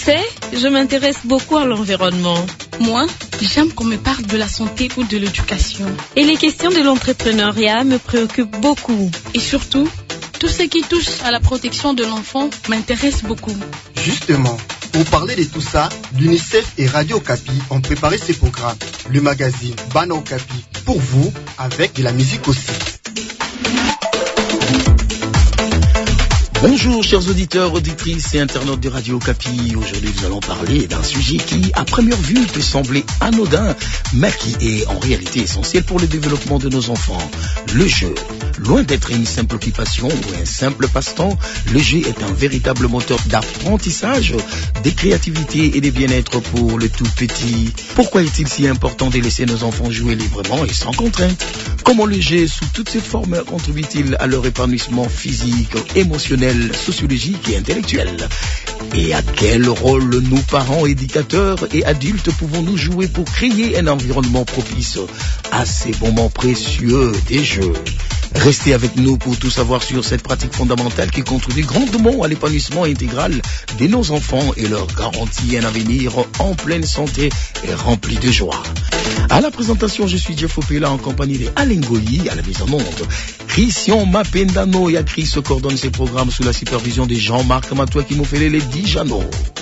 sais, je m'intéresse beaucoup à l'environnement. Moi, j'aime qu'on me parle de la santé ou de l'éducation. Et les questions de l'entrepreneuriat me préoccupent beaucoup. Et surtout, tout ce qui touche à la protection de l'enfant m'intéresse beaucoup. Justement, pour parler de tout ça, l'UNICEF et Radio Okapi ont préparé ces programmes. Le magazine Bana Okapi pour vous, avec de la musique aussi. Bonjour chers auditeurs, auditrices et internautes de Radio Okapi. Aujourd'hui nous allons parler d'un sujet qui à première vue peut sembler anodin, mais qui est en réalité essentiel pour le développement de nos enfants. Le jeu. Loin d'être une simple occupation ou un simple passe-temps, le jeu est un véritable moteur d'apprentissage, de créativité et de bien-être pour le tout petit. Pourquoi est-il si important de laisser nos enfants jouer librement et sans contrainte? Comment le jeu sous toutes ses formes contribue-t-il à leur épanouissement physique, émotionnel, sociologique et intellectuel? Et à quel rôle nous, parents, éducateurs et adultes, pouvons-nous jouer pour créer un environnement propice à ces moments précieux des jeux? Restez avec nous pour tout savoir sur cette pratique fondamentale qui contribue grandement à l'épanouissement intégral de nos enfants et leur garantit un avenir en pleine santé et rempli de joie. À la présentation, je suis Jeff Opela en compagnie de Alain Goyi à la mise en onde. Christian Mapendano et Chris coordonnent ces programmes sous la supervision de Jean-Marc Matoua qui nous fait les Dijano.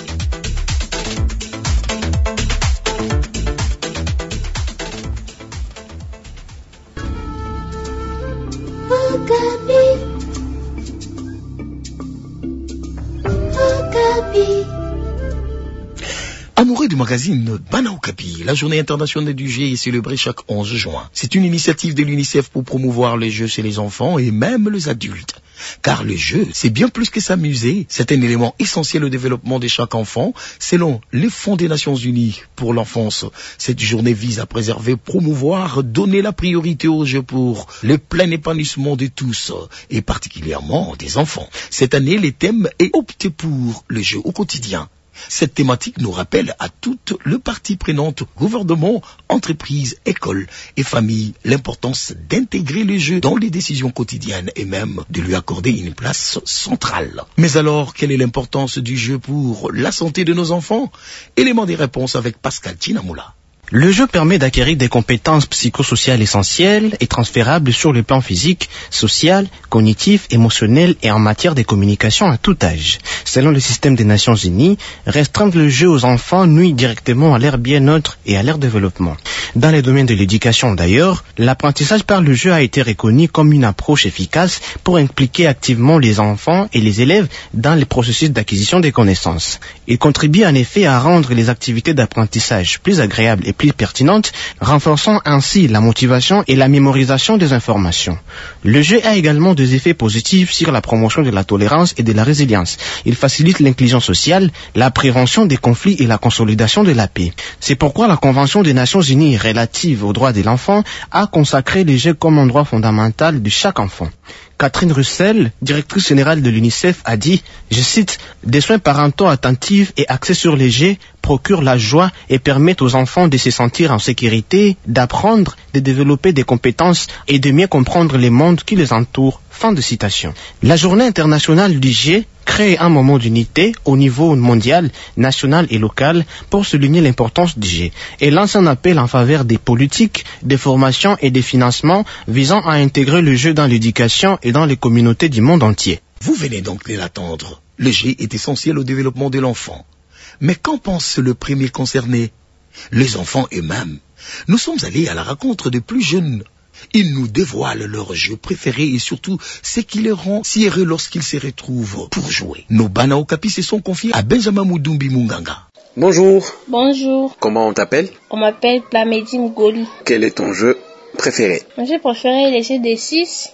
Amoureux du magazine Bana Okapi, la journée internationale du jeu est célébrée chaque 11 juin. C'est une initiative de l'UNICEF pour promouvoir les jeux chez les enfants et même les adultes. Car le jeu, c'est bien plus que s'amuser, c'est un élément essentiel au développement de chaque enfant, selon les Fonds des Nations Unies pour l'enfance. Cette journée vise à préserver, promouvoir, donner la priorité aux jeux pour le plein épanouissement de tous, et particulièrement des enfants. Cette année, le thème est opté pour le jeu au quotidien. Cette thématique nous rappelle à toutes les parties prenantes, gouvernement, entreprises, écoles et familles, l'importance d'intégrer le jeu dans les décisions quotidiennes et même de lui accorder une place centrale. Mais alors, quelle est l'importance du jeu pour la santé de nos enfants? Élément des réponses avec Pascal Chinamoula. Le jeu permet d'acquérir des compétences psychosociales essentielles et transférables sur le plan physique, social, cognitif, émotionnel et en matière de communication à tout âge. Selon le système des Nations Unies, restreindre le jeu aux enfants nuit directement à leur bien-être et à leur développement. Dans les domaines de l'éducation d'ailleurs, l'apprentissage par le jeu a été reconnu comme une approche efficace pour impliquer activement les enfants et les élèves dans les processus d'acquisition des connaissances. Il contribue en effet à rendre les activités d'apprentissage plus agréables et plus pertinentes, renforçant ainsi la motivation et la mémorisation des informations. Le jeu a également des effets positifs sur la promotion de la tolérance et de la résilience. Il facilite l'inclusion sociale, la prévention des conflits et la consolidation de la paix. C'est pourquoi la Convention des Nations Unies relative aux droits de l'enfant a consacré le jeu comme un droit fondamental de chaque enfant. Catherine Russell, directrice générale de l'UNICEF, a dit, je cite, « Des soins parentaux attentifs et axés sur les jeux procurent la joie et permettent aux enfants de se sentir en sécurité, d'apprendre, de développer des compétences et de mieux comprendre le monde qui les entoure. » Fin de citation. La Journée internationale du jeu crée un moment d'unité au niveau mondial, national et local pour souligner l'importance du jeu et lance un appel en faveur des politiques, des formations et des financements visant à intégrer le jeu dans l'éducation et dans les communautés du monde entier. Vous venez donc de l'attendre. Le jeu est essentiel au développement de l'enfant. Mais qu'en pense le premier concerné? Les enfants eux-mêmes. Nous sommes allés à la rencontre des plus jeunes. Ils nous dévoilent leurs jeux préférés et surtout ce qui les rend si heureux lorsqu'ils se retrouvent pour jouer. Nos Bana Okapi se sont confiés à Benjamin Moudumbi Munganga. Bonjour. Bonjour. Comment on t'appelle? On m'appelle Plamedi Mgoli. Quel est ton jeu préféré? Mon jeu préféré est les jeux des 6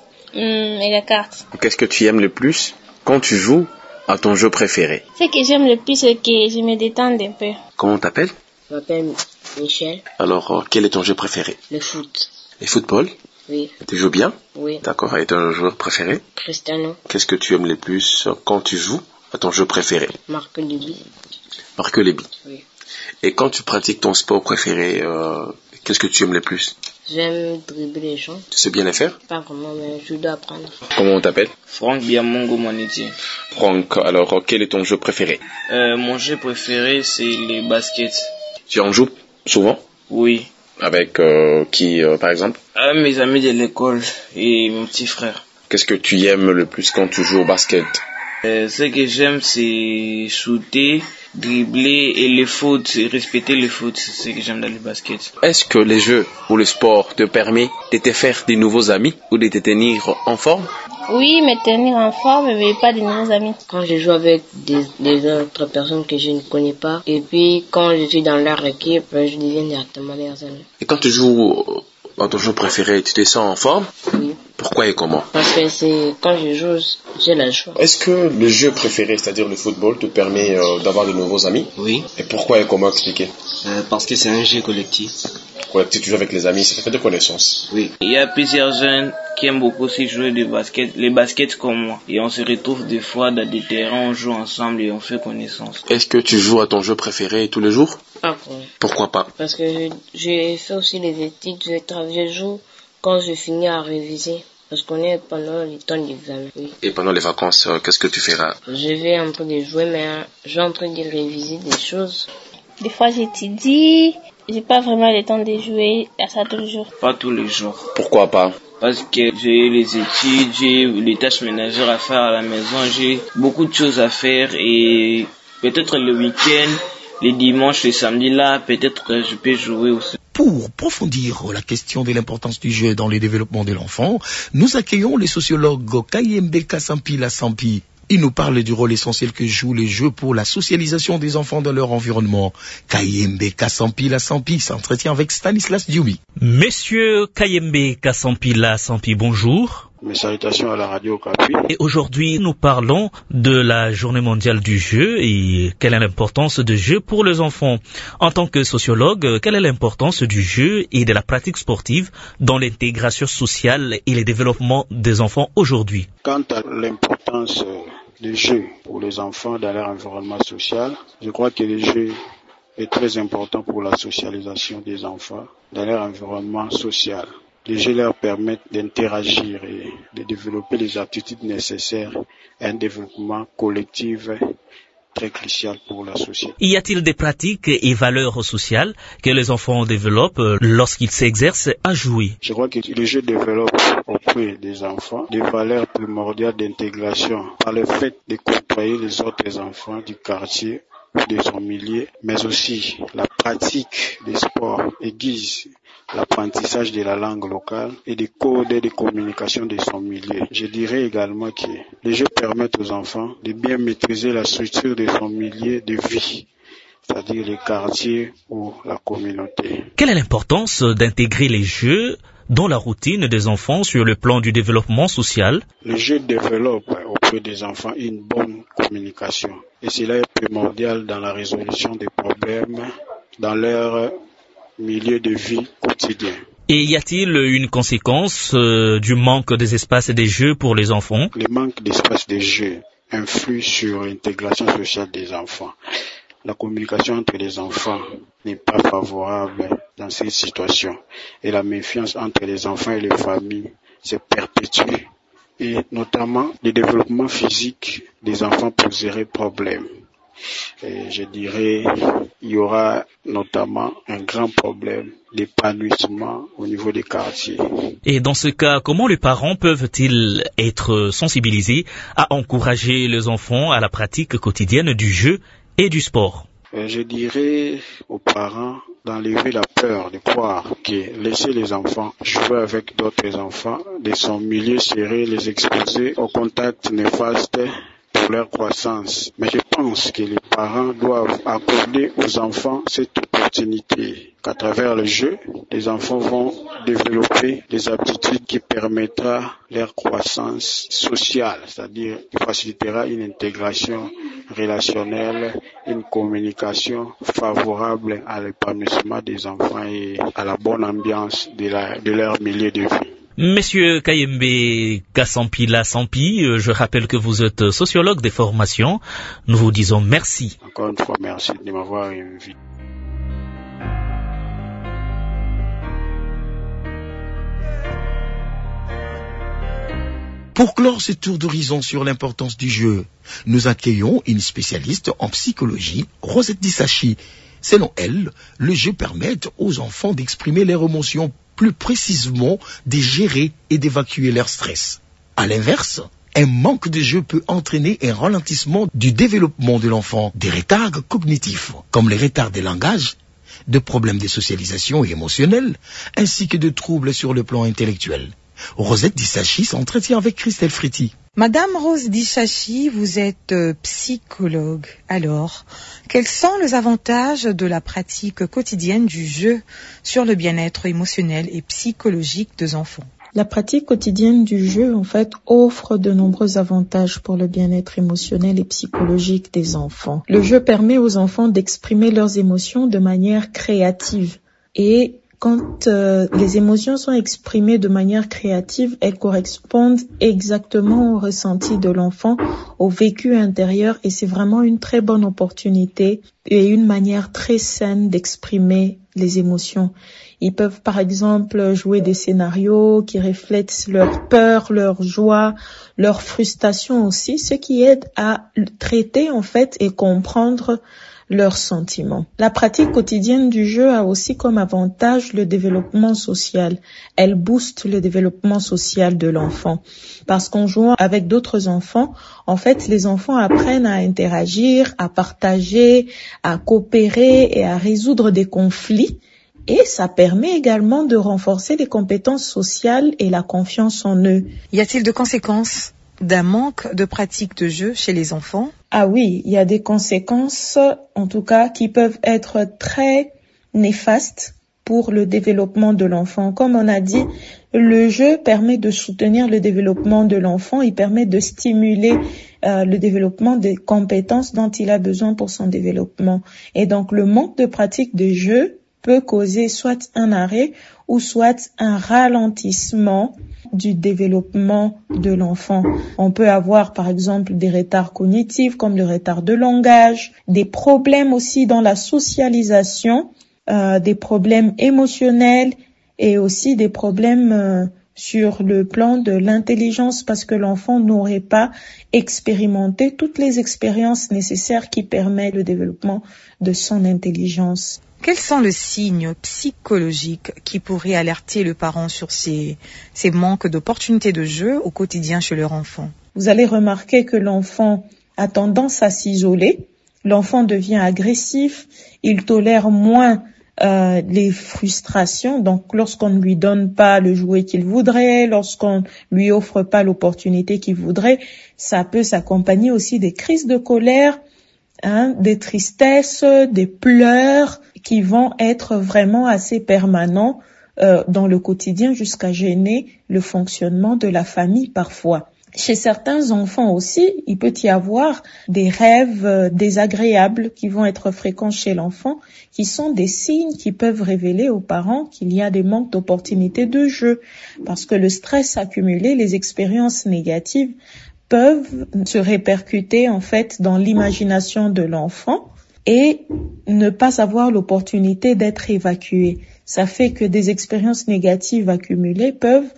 et la carte. Qu'est-ce que tu aimes le plus quand tu joues à ton jeu préféré? Ce que j'aime le plus, c'est que je me détends un peu. Comment on t'appelle? Je m'appelle Michel. Alors, quel est ton jeu préféré? Le foot. Le football? Oui. Tu joues bien? Oui. D'accord. Et ton joueur préféré? Cristiano. Qu'est-ce que tu aimes le plus quand tu joues à ton jeu préféré? Marquer les buts. Marquer les buts. Oui. Et quand tu pratiques ton sport préféré, qu'est-ce que tu aimes le plus? J'aime dribbler les gens. Tu sais bien les faire? Pas vraiment, mais je dois apprendre. Comment on t'appelle? Franck Biamongo Moniti. Franck, alors quel est ton jeu préféré? Mon jeu préféré, c'est les baskets. Tu en joues souvent? Oui. Avec qui, par exemple? Mes amis de l'école et mon petit frère. Qu'est-ce que tu aimes le plus quand tu joues au basket? Ce que j'aime, c'est shooter, dribbler et les fautes, respecter les fautes. C'est ce que j'aime dans le basket. Est-ce que les jeux ou le sport te permet de te faire des nouveaux amis ou de te tenir en forme? Oui, me tenir en forme, mais pas de nouveaux amis. Quand je joue avec des autres personnes que je ne connais pas, et puis quand je suis dans leur équipe, je deviens directement leurs amis. Et quand tu joues dans ton jeu préféré, tu te sens en forme? Oui. Pourquoi et comment? Parce que c'est quand je joue, j'ai la joie. Est-ce que le jeu préféré, c'est-à-dire le football, te permet d'avoir de nouveaux amis? Oui. Et pourquoi et comment expliquer? Parce que c'est un jeu collectif. Collectif, tu joues avec les amis, ça te fait des connaissances. Oui. Il y a plusieurs jeunes qui aiment beaucoup aussi jouer du basket, les baskets comme moi. Et on se retrouve des fois dans des terrains, on joue ensemble et on fait connaissance. Est-ce que tu joues à ton jeu préféré tous les jours? Pas pour moi. Pourquoi pas? Parce que je fais aussi les études, je joue quand je finis à réviser. Parce qu'on est pendant les temps d'examen, oui. Et pendant les vacances, qu'est-ce que tu feras? Je vais en train de jouer, mais je vais en train de réviser des choses. Des fois, j'étudie. J'ai pas vraiment le temps de jouer à ça tous les jours. Pas tous les jours. Pourquoi pas? Parce que j'ai les études, j'ai les tâches ménagères à faire à la maison, j'ai beaucoup de choses à faire et peut-être le week-end, les dimanches, les samedis là, peut-être que je peux jouer aussi. Pour approfondir la question de l'importance du jeu dans le développement de l'enfant, nous accueillons le sociologue Kayembe Kassampi Lassampi. Il nous parle du rôle essentiel que joue les jeux pour la socialisation des enfants dans leur environnement. Kayembe Kassampi Lassampi s'entretient avec Stanislas Dioumi. Monsieur Kayembe Kassampi Lassampi, bonjour. Mes salutations à la radio Okapi. Et aujourd'hui, nous parlons de la journée mondiale du jeu et quelle est l'importance du jeu pour les enfants. En tant que sociologue, quelle est l'importance du jeu et de la pratique sportive dans l'intégration sociale et le développement des enfants aujourd'hui? Quant à l'importance du jeu pour les enfants dans leur environnement social, je crois que le jeu est très important pour la socialisation des enfants dans leur environnement social. Les jeux leur permettent d'interagir et de développer les aptitudes nécessaires à un développement collectif très crucial pour la société. Y a-t-il des pratiques et valeurs sociales que les enfants développent lorsqu'ils s'exercent à jouer? Je crois que les jeux développent auprès des enfants des valeurs primordiales d'intégration par le fait de côtoyer les autres enfants du quartier ou de son milieu, mais aussi la pratique des sports aiguise l'apprentissage de la langue locale et des codes de communication de son milieu. Je dirais également que les jeux permettent aux enfants de bien maîtriser la structure de son milieu de vie, c'est-à-dire les quartiers ou la communauté. Quelle est l'importance d'intégrer les jeux dans la routine des enfants sur le plan du développement social? Les jeux développent auprès des enfants une bonne communication et cela est primordial dans la résolution des problèmes dans leur milieu de vie quotidien. Et y a-t-il une conséquence du manque des espaces des jeux pour les enfants? Le manque d'espace de jeux influe sur l'intégration sociale des enfants. La communication entre les enfants n'est pas favorable dans cette situation et la méfiance entre les enfants et les familles se perpétue et notamment le développement physique des enfants poserait problème. Et je dirais il y aura notamment un grand problème d'épanouissement au niveau des quartiers. Et dans ce cas, comment les parents peuvent-ils être sensibilisés à encourager les enfants à la pratique quotidienne du jeu et du sport? Je dirais aux parents d'enlever la peur de croire que laisser les enfants jouer avec d'autres enfants de son milieu serait les exposer au contact néfaste pour leur croissance. Mais je pense que les parents doivent accorder aux enfants cette opportunité qu'à travers le jeu, les enfants vont développer des aptitudes qui permettront leur croissance sociale, c'est-à-dire qui facilitera une intégration relationnelle, une communication favorable à l'épanouissement des enfants et à la bonne ambiance de leur milieu de vie. Monsieur Kayembe Kassampi Lassampi, je rappelle que vous êtes sociologue de formation. Nous vous disons merci. Encore une fois, merci de m'avoir invité. Pour clore ce tour d'horizon sur l'importance du jeu, nous accueillons une spécialiste en psychologie, Rosette Dissachi. Selon elle, le jeu permet aux enfants d'exprimer leurs émotions plus précisément, de gérer et d'évacuer leur stress. À l'inverse, un manque de jeu peut entraîner un ralentissement du développement de l'enfant, des retards cognitifs, comme les retards de langage, de problèmes de socialisation et émotionnels, ainsi que de troubles sur le plan intellectuel. Rosette Dissachi s'entretient avec Christelle Fréty. Madame Rose Dissachi, vous êtes psychologue. Alors, quels sont les avantages de la pratique quotidienne du jeu sur le bien-être émotionnel et psychologique des enfants? La pratique quotidienne du jeu, en fait, offre de nombreux avantages pour le bien-être émotionnel et psychologique des enfants. Le jeu permet aux enfants d'exprimer leurs émotions de manière créative. Et quand les émotions sont exprimées de manière créative, elles correspondent exactement au ressenti de l'enfant, au vécu intérieur, et c'est vraiment une très bonne opportunité et une manière très saine d'exprimer les émotions. Ils peuvent par exemple jouer des scénarios qui reflètent leur peur, leur joie, leur frustration aussi, ce qui aide à traiter en fait et comprendre leurs sentiments. La pratique quotidienne du jeu a aussi comme avantage le développement social. Elle booste le développement social de l'enfant. Parce qu'en jouant avec d'autres enfants, en fait, les enfants apprennent à interagir, à partager, à coopérer et à résoudre des conflits. Et ça permet également de renforcer les compétences sociales et la confiance en eux. Y a-t-il de conséquences d'un manque de pratique de jeu chez les enfants? Ah oui, il y a des conséquences, en tout cas, qui peuvent être très néfastes pour le développement de l'enfant. Comme on a dit, le jeu permet de soutenir le développement de l'enfant, il permet de stimuler le développement des compétences dont il a besoin pour son développement. Et donc, le manque de pratique de jeu peut causer soit un arrêt ou soit un ralentissement du développement de l'enfant. On peut avoir par exemple des retards cognitifs comme le retard de langage, des problèmes aussi dans la socialisation, des problèmes émotionnels et aussi des problèmes sur le plan de l'intelligence parce que l'enfant n'aurait pas expérimenté toutes les expériences nécessaires qui permettent le développement de son intelligence. Quels sont les signes psychologiques qui pourraient alerter le parent sur ces manques d'opportunités de jeu au quotidien chez leur enfant? Vous allez remarquer que l'enfant a tendance à s'isoler, l'enfant devient agressif, il tolère moins les frustrations. Donc, lorsqu'on ne lui donne pas le jouet qu'il voudrait, lorsqu'on lui offre pas l'opportunité qu'il voudrait, ça peut s'accompagner aussi des crises de colère, des tristesses, des pleurs qui vont être vraiment assez permanents dans le quotidien jusqu'à gêner le fonctionnement de la famille parfois. Chez certains enfants aussi, il peut y avoir des rêves désagréables qui vont être fréquents chez l'enfant, qui sont des signes qui peuvent révéler aux parents qu'il y a des manques d'opportunités de jeu. Parce que le stress accumulé, les expériences négatives peuvent se répercuter en fait dans l'imagination de l'enfant et ne pas avoir l'opportunité d'être évacuées. Ça fait que des expériences négatives accumulées peuvent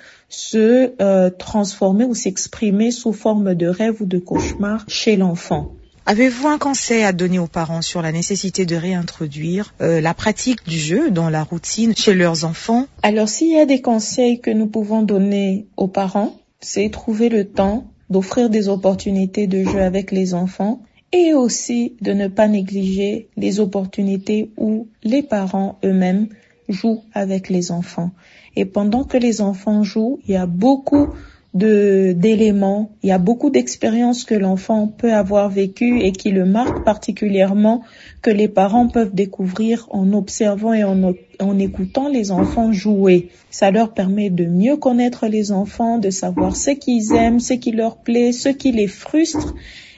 se transformer ou s'exprimer sous forme de rêve ou de cauchemar chez l'enfant. Avez-vous un conseil à donner aux parents sur la nécessité de réintroduire la pratique du jeu dans la routine chez leurs enfants? Alors, s'il y a des conseils que nous pouvons donner aux parents, c'est trouver le temps d'offrir des opportunités de jeu avec les enfants et aussi de ne pas négliger les opportunités où les parents eux-mêmes jouent avec les enfants. Et pendant que les enfants jouent, il y a beaucoup d'éléments, il y a beaucoup d'expériences que l'enfant peut avoir vécues et qui le marquent particulièrement, que les parents peuvent découvrir en observant et en écoutant les enfants jouer. Ça leur permet de mieux connaître les enfants, de savoir ce qu'ils aiment, ce qui leur plaît, ce qui les frustre,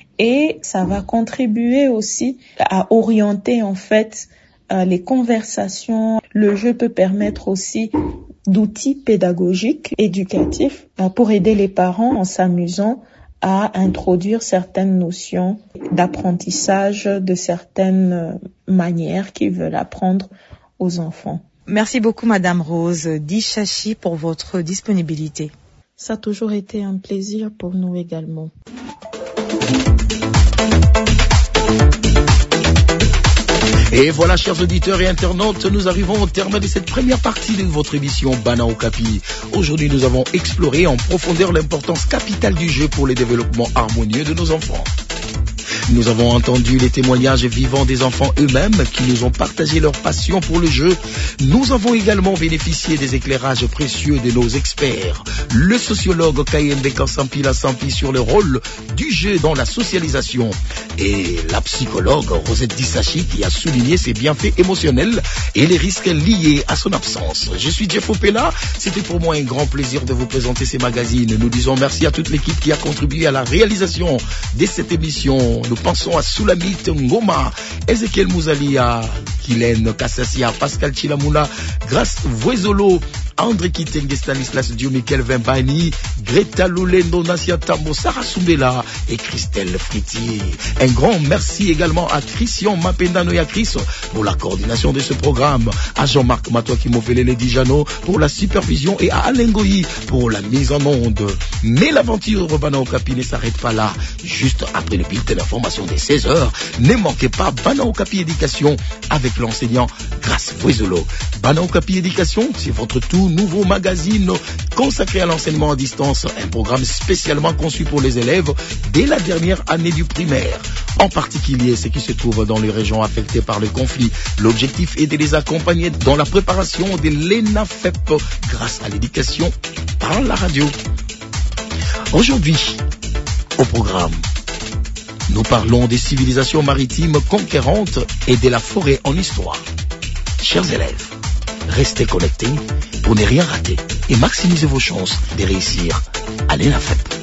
et ça va contribuer aussi à orienter en fait les conversations. Le jeu peut permettre aussi d'outils pédagogiques, éducatifs, pour aider les parents en s'amusant à introduire certaines notions d'apprentissage de certaines manières qu'ils veulent apprendre aux enfants. Merci beaucoup Madame Rose Dissachi pour votre disponibilité. Ça a toujours été un plaisir pour nous également. Et voilà, chers auditeurs et internautes, nous arrivons au terme de cette première partie de votre émission Bana Okapi. Aujourd'hui, nous avons exploré en profondeur l'importance capitale du jeu pour le développement harmonieux de nos enfants. Nous avons entendu les témoignages vivants des enfants eux-mêmes qui nous ont partagé leur passion pour le jeu. Nous avons également bénéficié des éclairages précieux de nos experts. Le sociologue Kayembe Kansampila Sampi sur le rôle du jeu dans la socialisation et la psychologue Rosette Dissachi qui a souligné ses bienfaits émotionnels et les risques liés à son absence. Je suis Jeff Opela. C'était pour moi un grand plaisir de vous présenter ces magazines. Nous disons merci à toute l'équipe qui a contribué à la réalisation de cette émission. Nous pensons à Soulamit Ngoma, Ezekiel Mouzalia, Kylen Kassassia, Pascal Chilamula, Grace Voizolo, André Kitenge, Stanislas Dioumi, Kelvin Bani, Greta Lulendo, Nassia Tambo, Sarah Soumela et Christelle Friti. Un grand merci également à Christian Mapenda Noyakris pour la coordination de ce programme, à Jean-Marc Matoaki Mofelele Dijano pour la supervision et à Alain Goyi pour la mise en onde. Mais l'aventure Bana Okapi ne s'arrête pas là. Juste après le bulletin d'information des 16h, ne manquez pas Bana Okapi Éducation avec l'enseignant Grace Voizolo. Bana Okapi Éducation, c'est votre tout nouveau magazine consacré à l'enseignement à distance, un programme spécialement conçu pour les élèves dès la dernière année du primaire, en particulier ceux qui se trouvent dans les régions affectées par le conflit. L'objectif est de les accompagner dans la préparation de l'ENAFEP grâce à l'éducation par la radio. Aujourd'hui, au programme, nous parlons des civilisations maritimes conquérantes et de la forêt en histoire. Chers élèves, restez connectés pour ne rien rater et maximiser vos chances de réussir à l'ENAFEP.